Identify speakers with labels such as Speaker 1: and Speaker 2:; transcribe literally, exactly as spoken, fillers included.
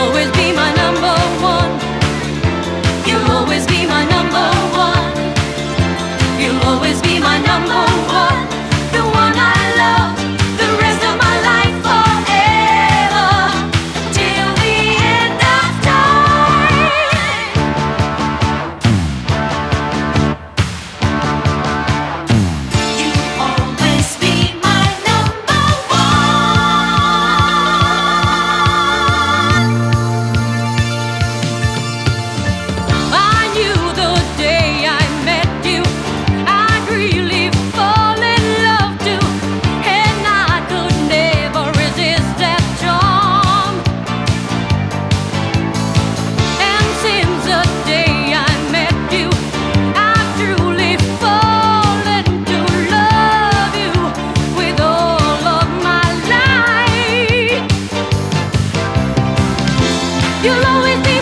Speaker 1: always be my number one. You'll always be my number one. You'll always be my number one. The one I love, the rest of my life forever, till the end of time. You'll always be my number one. I knew the day I met you, I'd really fall in love too, and I could never resist that charm. And since the day I met you, I've truly fallen to love you with all of my life. You'll always be